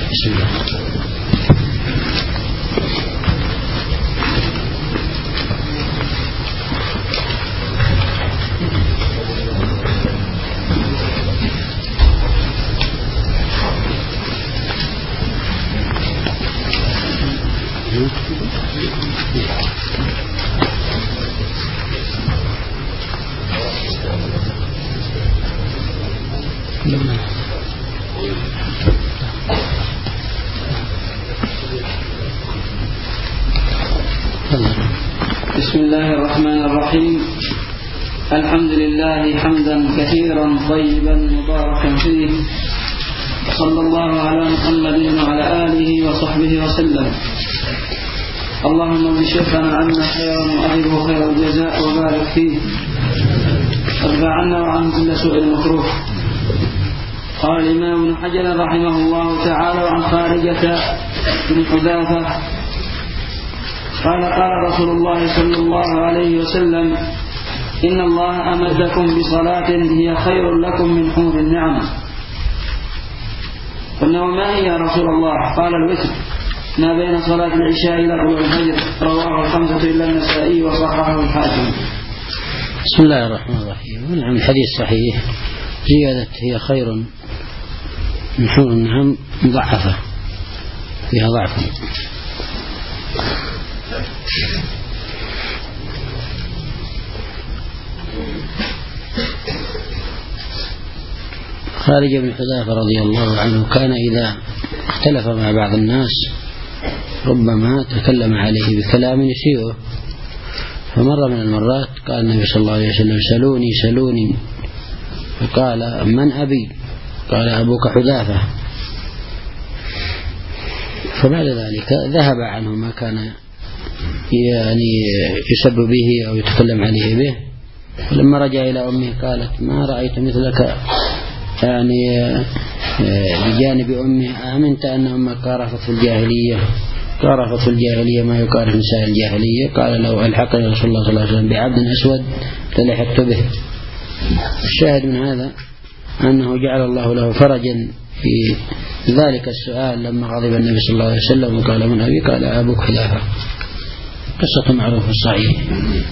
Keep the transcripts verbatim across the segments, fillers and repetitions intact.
بسم الله. بسم الله الرحمن الرحيم. الحمد لله حمدا كثيرا طيبا مباركا فيه، صلى الله على محمد وعلى آله وصحبه وسلم. اللهم بشرفنا عنا خيرا وأهله خير الجزاء وبارك فيه، وارفع عنا وعن كل سوء مكروه. قال الإمام ابن حجر رحمه الله تعالى عن خارجة بن حذافة قال قال رسول الله صلى الله عليه وسلم: إن الله أمدكم بصلاة هي خير لكم من حمر النعم. قلنا: وما هي يا رسول الله؟ قال: الوتر، ما بين صلاة العشاء إلى طلوع الفجر، رواه الخمسة إلا النسائي وصححه الحاكم. بسم الله الرحمن الرحيم. نعم، الحديث صحيح. زيادة هي خير من حمر النعم مضاعفة، فيها ضعف. خارج بن حذافة رضي الله عنه كان إذا اختلف مع بعض الناس ربما تكلم عليه بكلام يسيئه، فمرة من المرات قال النبي صلى الله عليه وسلم: سلوني سلوني، فقال: من أبي؟ قال: أبوك حذافة. فبعد ذلك ذهب عنه ما كان يعني يسب به أو يتكلم عليه به. ولما رجع إلى أمه قالت: ما رأيت مثلك يعني بجانب أمه، آمنت أن أمك قارفت في الجاهلية قارفت في الجاهلية ما يقارف نساء الجاهلية. قال: لو ألحقني رسول الله صلى الله عليه وسلم بعبد أسود للحقت به. الشاهد من هذا أنه جعل الله له فرجا في ذلك السؤال لما غضب النبي صلى الله عليه وسلم وقال: من أبي؟ قال: أبوك حذافة. قصة معروفة صحيح.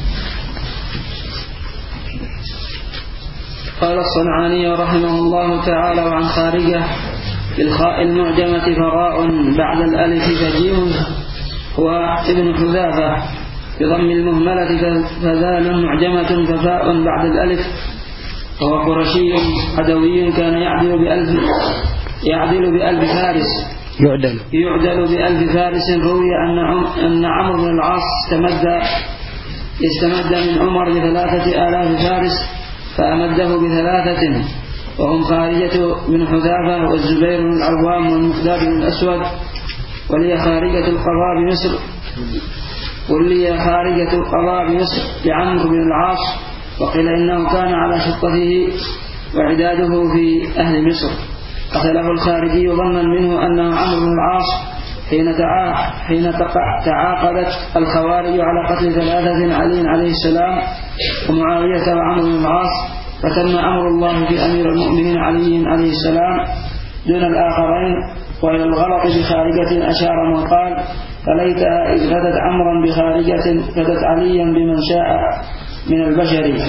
قال الصنعاني رحمه الله تعالى عن خارجة: بالخاء المعجمة فراء بعد الألف فجيم، هو ابن حذافة، بضم المهملة فذال معجمة ففاء بعد الألف، وهو قرشي عدوي كان يعدل بألف يعدل بألف فارس يعدل يعدل بألف فارس. روي أن أن عمرو بن العاص استمد استمد من عمر بثلاثة آلاف فارس فأمده بثلاثة، وهم خارجة بن حذافة والزبير بن العوام والمقداد بن الأسود. ولي خارجة القضاء بمصر ولي خارجة القضاء بمصر لعمرو بن العاص، وقيل إنه كان على شطته وعداده في أهل مصر. قتله الخارجي ظنا منه أنه عمرو بن العاص حين حين تعاقدت الخوارج على قتل ثلاثة: علي عليه السلام ومعاوية وعمرو بن العاص، فتم أمر الله في أمير المؤمنين علي عليه السلام دون الآخرين. وإلى الغلط بخارجة أشار من قال: فليتها إذ فدت عمرا بخارجة فدت عليا بمن شاء من البشر.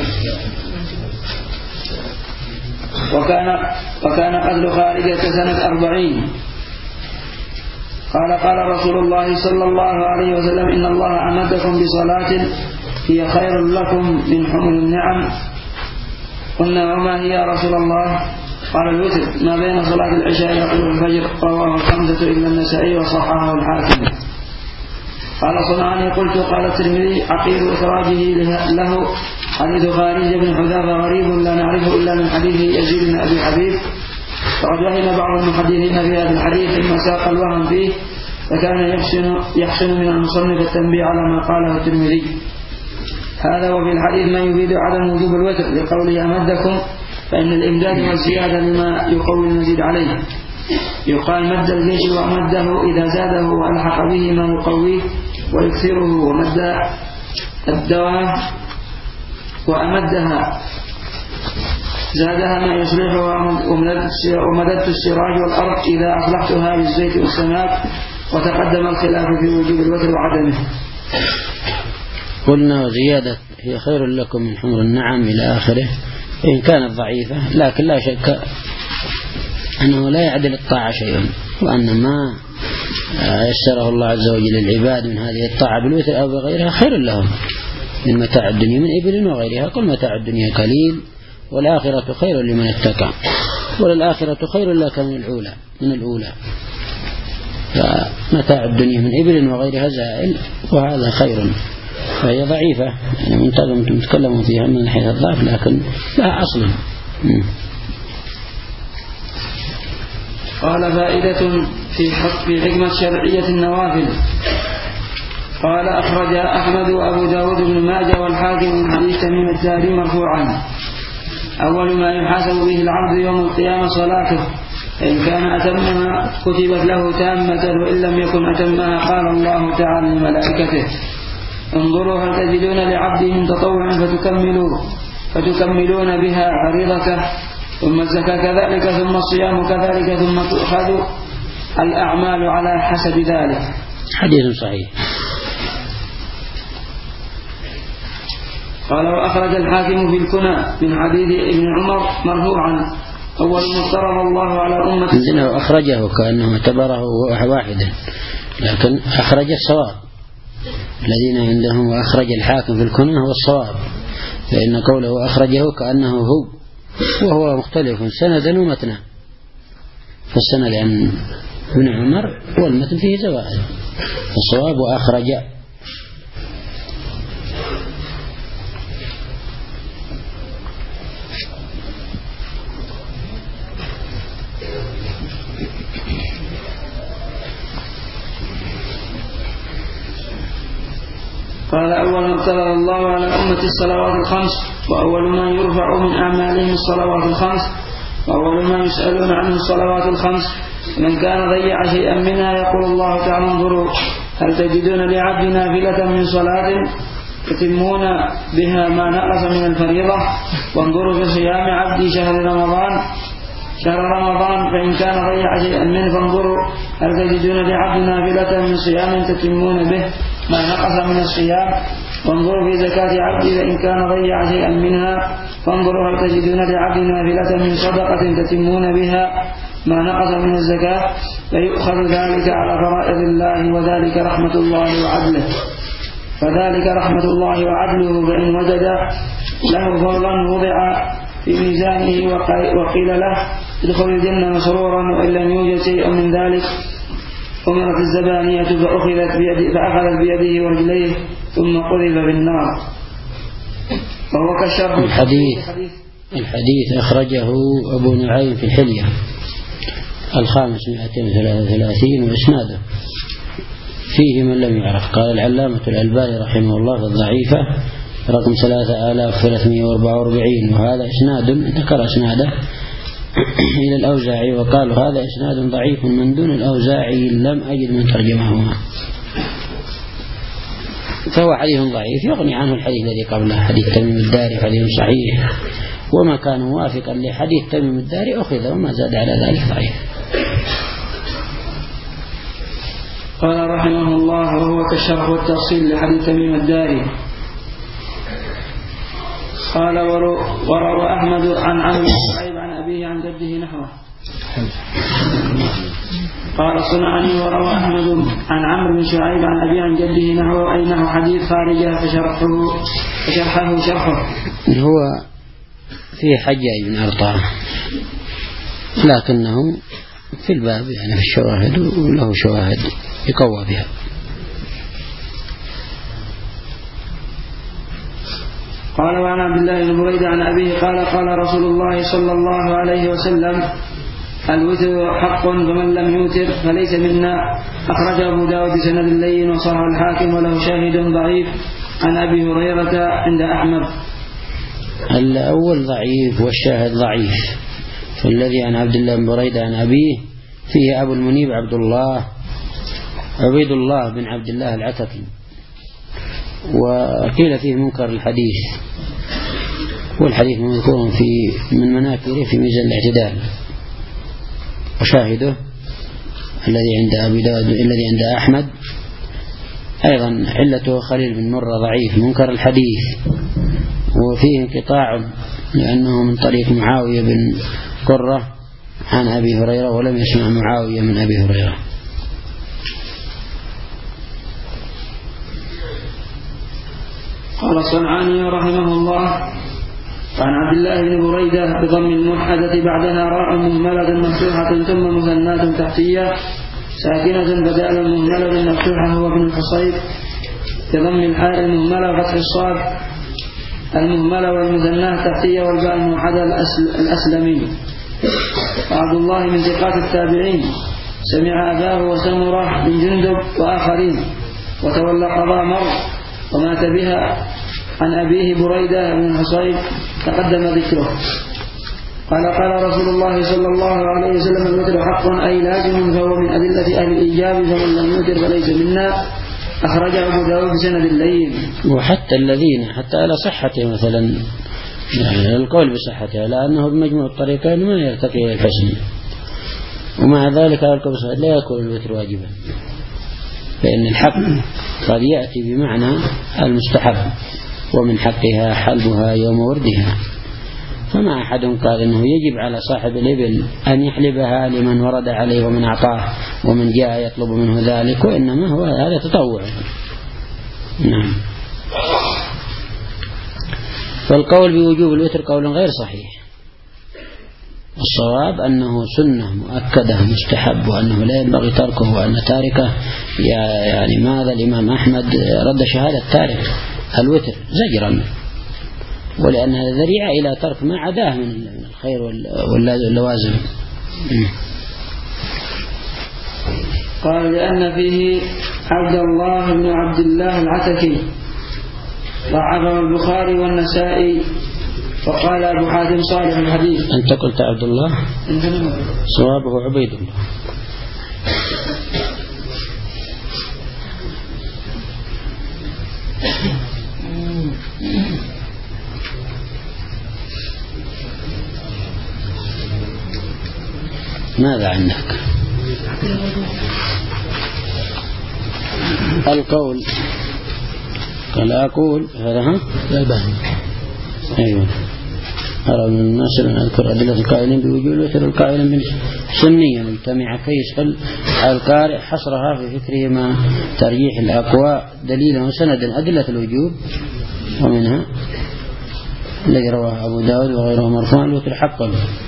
وكان وكان قتل خارجة سنة أربعين. قال قال رسول الله صلى الله عليه وسلم: إن الله أمدكم بصلاة هي خير لكم من حمر النعم. قلنا: وما هي يا رسول الله؟ قال: الوتر، ما بين صلاة العشاء إلى طلوع الفجر، رواه الخمسة إلا النسائي وصححه الحاكم. قال صنعاني: قلت: قال الترمذي: عقيل إخراجه له حديث خارج بن حذافة غريب لا نعرفه إلا من حديث يزيد بن أبي حبيب، فقد وهم بعض المحدثين في هذا الحديث ثم ساق الوهم فيه، فكان يحسن, يحسن من المصنف التنبيه على ما قاله الترمذي. هذا وفي الحديث ما يفيد عدم وجوب الوتر لقوله: أمدكم، فإن الإمداد والزيادة لما يقوي المزيد عليه. يقال: مد الجيش وأمده إذا زاده وألحق به ما يقويه ويكثره، ومد الدواء وأمدها زادها ما يصلحها ومددت السراج والأرض إذا أصلحتها بالزيت والسماك. وتقدم الخلاف في وجوب الوتر وعدمه. قلنا وزيادة هي خير لكم من حمر النعم إلى آخره، إن كانت ضعيفة، لكن لا شك أنه لا يعدل الطاعة شيء، وأن ما يسره الله عز وجل للعباد من هذه الطاعة بالوتر أو بغيرها خير لهم من متاع الدنيا من إبل وغيرها. كل متاع الدنيا قليل والآخرة خير لمن اتقى، وللآخرة خير لك من الأولى من الأولى فمتاع الدنيا من إبل وغيرها زائل، وهذا خير. فهي ضعيفة يعني منتظم تتكلموا فيها من ناحية الضعف، لكن لها أصل. قال فائدة في حكمة شرعية النوافل. قال أخرج أحمد وأبو داود بن ماجه والحاكم من حديث تميم الداري مرفوعا: أول ما يحاسب به العبد يوم القيامة صلاته، فإن كان أتمها كتبت له تامة، وإن لم يكن أتمها قال الله تعالى لملائكته: انظروا هل تجدون لعبدي من تطوع فتكملوا فتكملون بها فريضته، ثم الزكاة كذلك، ثم الصيام كذلك، ثم تؤخذ الأعمال على حسب ذلك. حديث صحيح. قال وأخرج الحاكم في الكنى من حديث ابن عمر مرفوعا: أول ما افترض الله على أمة عندنا أخرجه كأنه اعتبره واحدا، لكن أخرج الصواب. الذين عندهم وأخرج الحاكم في الكنى هو الصواب، فإن قوله أخرجه كأنه هو، وهو مختلف سندا ومتنا. فالسند عن ابن عمر والمتن فيه زوائد، الصواب وأخرج. قال أول ما ابتلى الله على أمة الصلوات الخمس، وأول ما يرفع من أعمالهم الصلوات الخمس، وأول ما يسألون عنه الصلوات الخمس. من كان ضيع شيئا منها يقول الله تعالى: انظروا هل تجدون لعبد نافلة من صلاة تتمون بها ما نقص من الفريضة، وانظروا في صيام عبدي شهر رمضان شهر رمضان فإن كان ضيع شيئا منه فانظروا هل تجدون لعبد نافلة من صيام تتمون به ما نقص من الصيام، وانظروا في زكاة عبدي فإن كان ضيع شيئا منها فانظروا هل تجدون لعبد نافلة من صدقة تتمون بها ما نقص من الزكاة، فيؤخذ ذلك على فرائض الله، وذلك رحمة الله وعدله فذلك رحمة الله وعدله فإن وجد له فضلا وضع في ميزانه وقيل له ادخل الجنة مسرورا، وإن لم يوجد شيء من ذلك أمرت الزبانية فأخذت بيده فأخذت بيده ورجليه ثم قذف بالنار. وهو كشر الحديث. الحديث أخرجه أبو نعيم في الحلية الخامس مئتين وثلاثة وثلاثين وإسناده فيه من لم يعرف. قال العلامة الألباني رحمه الله في الضعيفة رقم ثلاثة آلاف ثلاثمائة وأربعة وأربعين، وهذا إسناد ذكر إسناده إلى الأوزاعي، وقالوا هذا إسناد ضعيف من دون الأوزاعي لم أجد من ترجمهما، فهو حديث ضعيف يغني عنه الحديث الذي قبله حديث تميم الداري حديث صحيح، وما كان موافقا لحديث تميم الداري أخذ وما زاد على ذلك ضعيف. قال رحمه الله وهو كالشرح والتفصيل لحديث تميم الداري. قال وروى أحمد عن عمرو بن شعيب عن أبيه عن جده نحوه. قال الصنعاني وروى أحمد عن عمرو بن شعيب عن أبيه عن جده نحوه، أي نحو حديث خارجة فشرحه فشرحه شرحه. هو في حجاج بن أرطاه لكنه في الباب يعني في الشواهد وله شواهد يقوى بها. قال وعن عبد الله بن بريدة عن أبيه قال قال رسول الله صلى الله عليه وسلم الوتر حق فمن لم يوتر فليس منا. أخرج أبو داود سند اللين وصححه الحاكم وله شاهد ضعيف عن أبي هريرة عند أحمد. الأول ضعيف والشاهد ضعيف، فالذي عن عبد الله بن بريدة عن أبيه فيه أبو المنيب عبد الله عبيد الله بن عبد الله العتكي، وقيل فيه منكر الحديث، والحديث مذكور في من مناكبه في ميزان الاعتدال. وشاهده الذي عند أبي داود الذي عند أحمد أيضا علته خليل بن مرة ضعيف منكر الحديث، وفيه انقطاع لأنه من طريق معاوية بن قرة عن أبي هريرة ولم يسمع معاوية من أبي هريرة. قال الصنعاني رحمه الله: عن عبد الله بن بريدة بضم الموحدة بعدها راء مهملة مفتوحة ثم مثنات تحتية ساكنة بدال المهملة مفتوحة هو ابن الحصيب، بضم الحاء المهملة وفتح الصاد المهملة والمثناه تحتية والباء الموحدة الأسلمي. وعبد الله من ثقات التابعين سمع أباه وسمرة بن جندب وآخرين وتولى قضاء مر ومات بها عن أبيه بريدة بن الحصيب تقدم ذكره. قال قال رسول الله صلى الله عليه وسلم: الوتر حق أي لازم فهو من أدلة أهل الإيجاب فمن لم يوتر فليس منا. أخرجه أبو داود بسند اللين. وحتى الذين حتى على صحته مثلا يعني القول بصحته لأنه بمجموع الطريقين ما يرتقي إلى الحسن، ومع ذلك القول بصحته لا يكون الوتر واجبا، فإن الحق قد يأتي بمعنى المستحب ومن حقها حلبها يوم وردها. فما أحد قال إنه يجب على صاحب الإبل أن يحلبها لمن ورد عليه ومن أعطاه ومن جاء يطلب منه ذلك، وإنما هو هذا تطوع. نعم. فالقول بوجوب الوتر قول غير صحيح. الصواب أنه سنة مؤكدة مستحب وأنه لا ينبغي تركه، وأن تاركه يعني ماذا الإمام أحمد رد شهادة تارك الوتر زجرا، ولأن هذا ذريعة إلى ترك ما عداه من الخير واللوازم. قال: لأن فيه عبد الله بن عبد الله العتكي ضعفه البخاري والنسائي. وقال أبو حاتم صالح الحديث. أنت قلت عبد الله، صوابه عبيد الله. ماذا عندك؟ القول قال أقول هذا ها لا باهي. أيوة. أرى من الناس أن أذكر أدلة القائلين بوجوب الوتر القائلين من سنية مجتمعة كي يسأل القارئ حصرها في فكره ما ترجيح الأقوى دليلا وسندا أدلة الوجوب، ومنها الذي رواه أبو داود وغيره مرفوعا: الوتر حق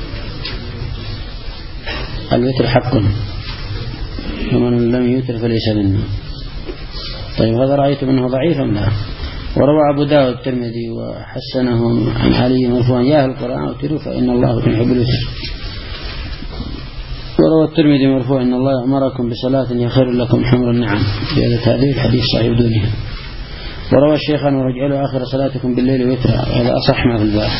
الوتر حق ومن لم يوتر فليس منا. طيب هذا رأيت منه ضعيفا؟ لا. وروى أبو داود الترمذي وحسنه عن علي مرفوعا: يا أهل القرآن اوتروا فإن الله يحب الوتر. وروى الترمذي مرفوعا: إن الله أمركم بصلاة هي خير لكم حمر النعم. زيادة هذه الحديث صحيح دونها. وروى الشيخان: ورجعلوا آخر صلاتكم بالليل وترا. هذا أصح ما في الباب،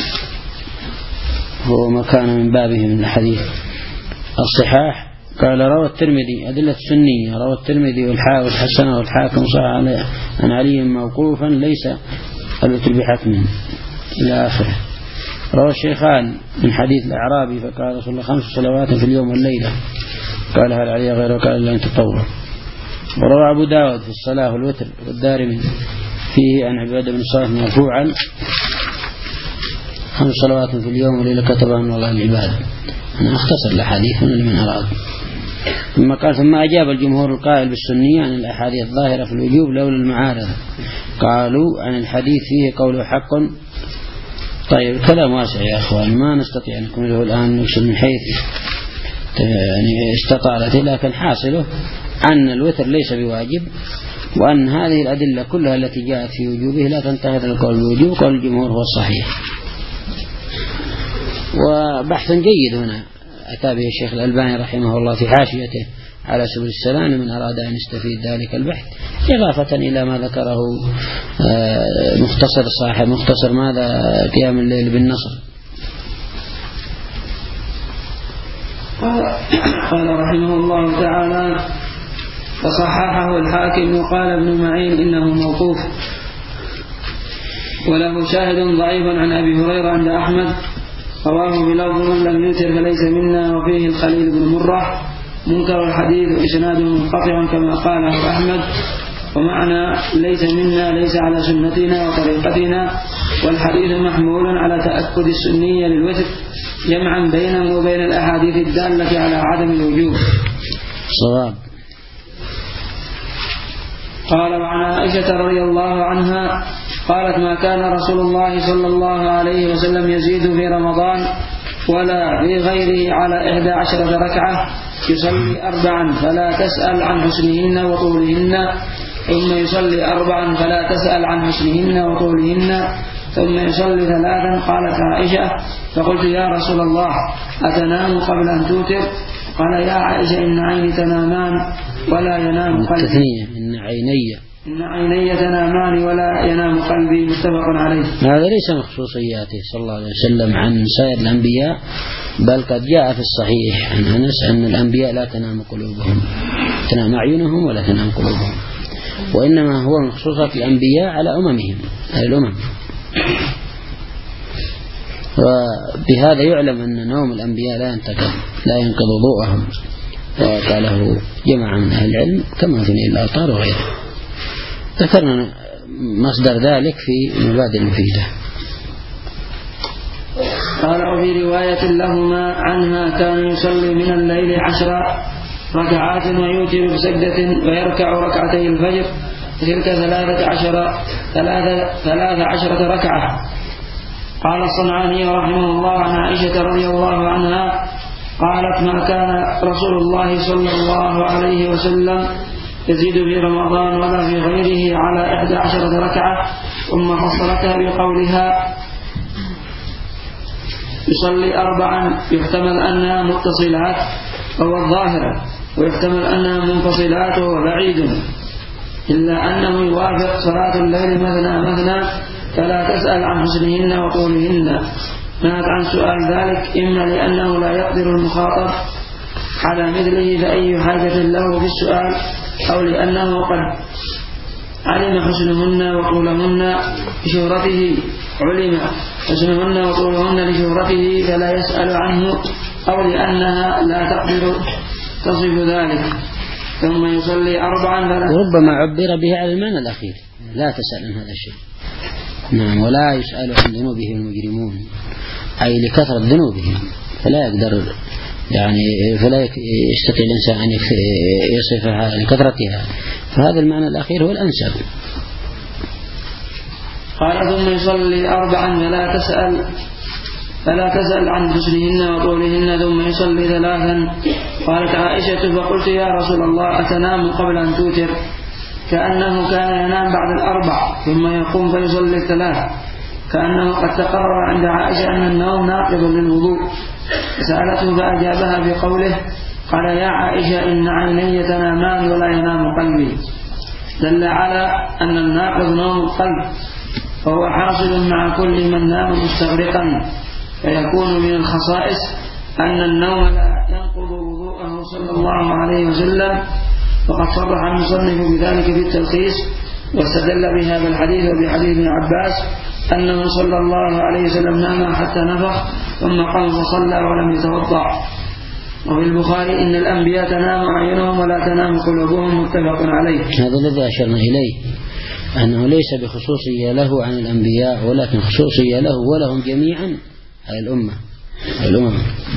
هو ما كان من بابه من الحديث الصحاح. قال: روى الترمذي أدلة السنية، روى الترمذي والحاء والحسنة والحاكم صح عن علي موقوفا: ليس الوتر بحتم إلى آخره. روى الشيخان من حديث الأعرابي فقال رسول الله: خمس صلوات في اليوم والليلة. قال: هل علي غيره؟ قال: إلا أن تطوع. وروى أبو داود في الصلاة والوتر والدارمي فيه عن عبادة بن صالح مرفوعا: خمس صلوات في اليوم والليلة كتبها من الله العباد. أنا أختصر الأحاديث هنا لمن أراد. ثم قال: ثم أجاب الجمهور القائل بالسنية عن الأحاديث الظاهرة في الوجوب لولا المعارضة. قالوا عن الحديث فيه قوله حق. طيب الكلام واسع يا أخوان، ما نستطيع أن نكمله الآن نكشف من حيث يعني استطالته، لكن حاصله أن الوتر ليس بواجب، وأن هذه الأدلة كلها التي جاءت في وجوبه لا تنتهي إلى القول بوجوب. قول الجمهور هو الصحيح. وبحث جيد هنا أتى به الشيخ الألباني رحمه الله في حاشيته على سبل السلام لمن أراد أن يستفيد ذلك البحث، إضافة إلى ما ذكره مختصر صاحب مختصر ماذا قيام الليل بالنصر. قال رحمه الله تعالى: فصححه الحاكم وقال ابن معين إنه موقوف. وله شاهد ضعيف عن أبي هريرة عند أحمد رواه بلفظ من لم يوتر فليس منا، وفيه الخليل بن مرة منكر الحديث وإسناده منقطع كما قاله أحمد. ومعنى ليس منا ليس على سنتنا وطريقتنا، والحديث محمول على تأكد السنية للوتر جمعا بينه وبين الأحاديث الدالة على عدم الوجوب. صواب. قال وعن عائشة رضي الله عنها قالت ما كان رسول الله صلى الله عليه وسلم يزيد في رمضان ولا في غيره على إحدى عشرة ركعة، يصلي أربعا فلا تسأل عن حسنهن وطولهن، ثم يصلي أربعا فلا تسأل عن حسنهن وطولهن، ثم يصلي ثلاثا. قالت عائشة فقلت يا رسول الله أتنام قبل أن توتر؟ قال يا عائشة إن عيني تنامان ولا ينام قلبي. إن عيني إن عيني تنامان ولا ينام قلبي. متفق عليه. هذا ليس من خصوصياته صلى الله عليه وسلم عن سائر الأنبياء، بل قد جاء في الصحيح عن أنس أن الأنبياء لا تنام قلوبهم، تنام أعينهم ولا تنام قلوبهم، وإنما هو من خصوصات الأنبياء على أممهم، على الأمم. وبهذا يعلم أن نوم الأنبياء لا ينتقض لا ينقض ضوءهم، وقاله جماعة من أهل العلم كما في نيل الأوطار وغيره. ذكرنا مصدر ذلك في مبادئ المفيدة. قال وفي رواية لهما عنها كان يصلي من الليل عشر ركعات ويوتر بسجدة ويركع ركعتي الفجر، تلك ثلاثة عشر ثلاثة ثلاث عشرة ركعة. قال الصنعاني رحمه الله عن عائشة رضي الله عنها قالت ما كان رسول الله صلى الله عليه وسلم يزيد في رمضان ولا في غيره على إحدى عشرة ركعة، ثم فصلتها بقولها يصلي أربعا يحتمل أنها متصلات وهو الظاهرة، ويحتمل أنها منفصلات وهو بعيد، إلا أنه يوافق صلاة الليل مثنى مثنى فلا تسأل عن حسنهن وطولهن. نهت عن سؤال ذلك إما لأنه لا يقدر المخاطب على مثله فأي حاجة له في السؤال، أو لأنه قد علم حسنهن وطولهن بشهرته علم حسنهن وطولهن لشهرته فلا يسأل عنه، أو لأنها لا تقدر تصف ذلك. ثم يصلي أربعا وربما عبر به على المعنى الأخير لا تسأل عن هذا الشيء. نعم. ولا يسأل عن ذنوبهم المجرمون، أي لكثرة ذنوبهم فلا يقدر يعني فلا يستطيع الإنسان أن يصفها لكثرتها، فهذا المعنى الأخير هو الأنسب. قال ثم يصلي أربعا فلا تسأل فلا تسأل عن حسنهن وطولهن، ثم يصلي ثلاثا. قالت عائشة فقلت يا رسول الله أتنام قبل أن توتر؟ كأنه كان ينام بعد الأربع ثم يقوم فيصلي الثلاث، كأنه قد تقرر عند عائشة أن النوم ناقض للوضوء. سألته فأجابها بقوله قال يا عائشة إن عيني تنامان ولا ينام قلبي، دل على أن الناقض نوم القلب، فهو حاصل مع كل من نام مستغرقا، فيكون من الخصائص أن النوم لا ينقض وضوءه صلى الله عليه وسلم. وقد صرح المصنف بذلك في التلخيص، واستدل بهذا الحديث وبحديث ابن عباس أنه صلى الله عليه وسلم نام حتى نفخ ثم قام فصلى ولم يتوضأ. وفي البخاري إن الأنبياء تنام أعينهم ولا تنام قلوبهم، متفق عليه. هذا الذي أشرنا إليه أنه ليس بخصوصية له عن الأنبياء، ولكن خصوصية له ولهم جميعا على الأمة الأمم.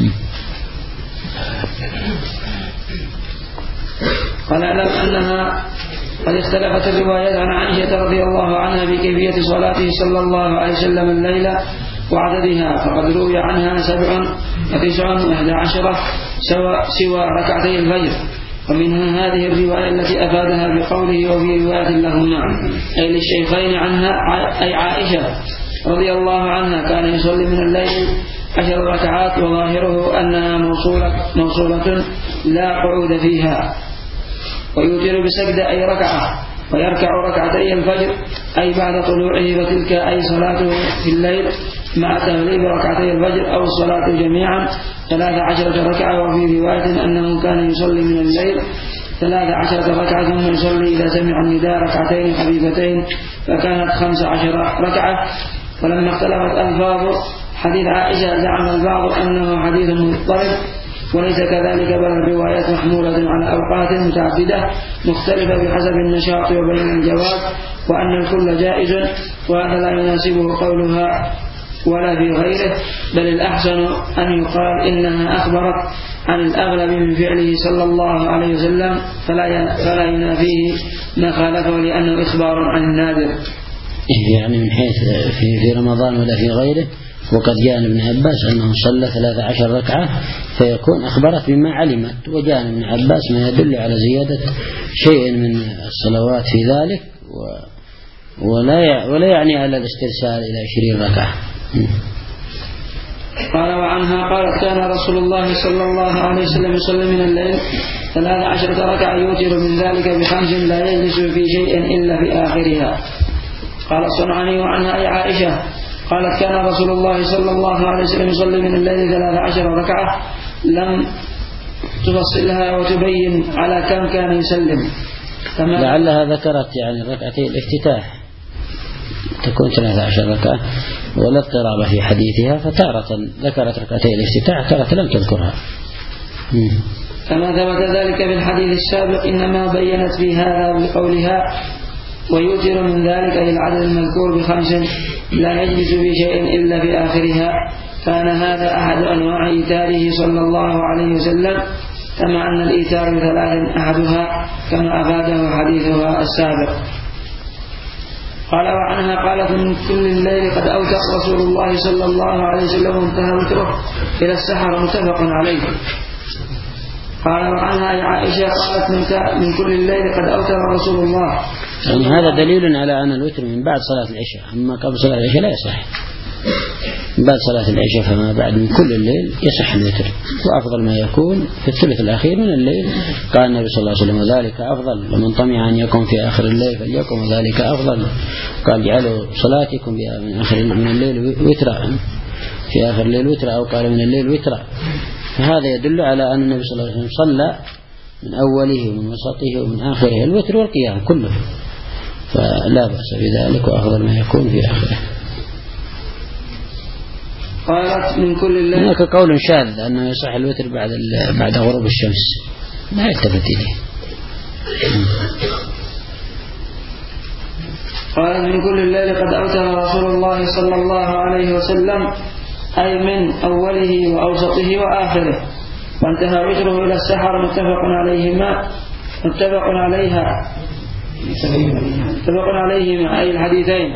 قال اعلم أنها قد اختلفت الروايات عن عائشة رضي الله عنها بكيفية صلاته صلى الله عليه وسلم الليلة وعددها، فقد روي عنها سبع وتسع وإحدى عشرة سوى ركعتي الفجر، ومنها هذه الرواية التي أفادها بقوله وفي رواية لهما أي للشيخين عنها أي عائشة رضي الله عنها كان يصلي من الليل عشر ركعات، وظاهره أنها موصولة, موصولة لا قعود فيها، ويوتر بسجدة أي ركعة، ويركع ركعتي الفجر أي بعد طلوعه، وتلك أي صلاته في الليل مع تغليب ركعتي الفجر أو الصلاة جميعا ثلاث عشرة ركعة. وفي رواية أنه كان يصلي من الليل ثلاث عشرة ركعة ثم يصلي إذا سمع النداء ركعتين خفيفتين فكانت خمس عشر ركعة. ولما اختلفت ألفاظ حديث عائشة زعم البعض أنه حديث مضطرب وليس كذلك، بل الروايات محمولة على أوقات متعددة مختلفة بحسب النشاط وبين الجواز، وأن الكل جائز، وهذا لا يناسبه قولها ولا في غيره، بل الأحسن أن يقال إنها أخبرت عن الأغلب من فعله صلى الله عليه وسلم، فلا فلا ينافيه ما خالفه لأنه إخبار عن النادر. يعني من حيث في, في رمضان ولا في غيره. وقد جاء ابن عباس أنه صلى ثلاث عشر ركعة فيكون أخبرت بما علمت، وجاء ابن عباس ما يدل على زيادة شيء من الصلوات في ذلك، ولا ولا يعني على الاسترسال إلى عشرين ركعة. قال وعنها قالت كان رسول الله صلى الله عليه وسلم يصلي من الليل ثلاث عشرة ركعة يوتر من ذلك بخمس لا يجلس في شيء إلا في آخرها. قال الصنعاني وعنها أي عائشة قالت كان رسول الله صلى الله عليه وسلم يصلي من الليل ثلاث عشر ركعة لم تفصلها وتبين على كم كان يسلم. لعلها ذكرت يعني ركعتي الافتتاح تكون ثلاث عشر ركعة ولا اضطراب في حديثها، فتارة ذكرت ركعتي الافتتاح تارة لم تذكرها. كما ثبت ذلك في الحديث السابق، إنما بينت في هذا بقولها ويوتر من ذلك أي العدد المذكور بخمس لا يجلس في شيء إلا في آخرها. كان هذا أحد أنواع إيتاره صلى الله عليه وسلم، كما أن الإيتار ثلاث أحدها كما أفاده حديثها السابق. قال وعنها قالت من كل الليل قد أوتر رسول الله صلى الله عليه وسلم وانتهى وتره إلى السحر متفق عليه. قال وعنها أي عائشة قالت من كل الليل قد أوتر رسول الله. يعني هذا دليل على أن الوتر من بعد صلاة العشاء، أما قبل صلاة العشاء لا يصح. من بعد صلاة العشاء فما بعد من كل الليل يصح الوتر، وأفضل ما يكون في الثلث الأخير من الليل. قال النبي صلى الله عليه وسلم ذلك أفضل، ومن طمع أن يكون في آخر الليل فليكن ذلك أفضل. قال اجعلوا صلاتكم من آخر من الليل وترا، في آخر الليل وترا، أو قال من الليل وترا. فهذا يدل على أن النبي صلى الله عليه وسلم صلى من أوله ومن وسطه ومن آخره الوتر والقيام كله، فلا بأس بذلك، وأفضل ما يكون في آخره. قالت من كل الليل. هناك قول شاذ أنه يصح الوتر بعد بعد غروب الشمس، لا يلتفت إليه. قالت من كل الليل قد أوتر رسول الله صلى الله عليه وسلم، أي من أوله وأوسطه وآخره، وانتهى وتره إلى السحر متفق عليهما متفق عليها متفق عليهما أي الحديثين.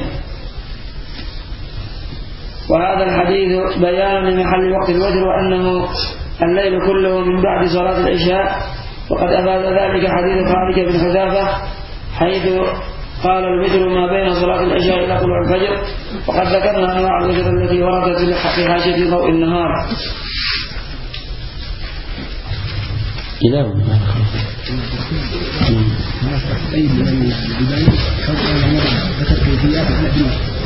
وهذا الحديث بيان لمحل وقت الوتر وأنه الليل كله من بعد صلاة العشاء، وقد أفاد ذلك حديث خالد بن حذافة حيث قال الوتر ما بين صلاة العشاء إلى طلوع الفجر. وقد ذكرنا أنواع الوتر التي وردت في حاشية ضوء النهار. إلى طيب من البداية ذكر كيفيات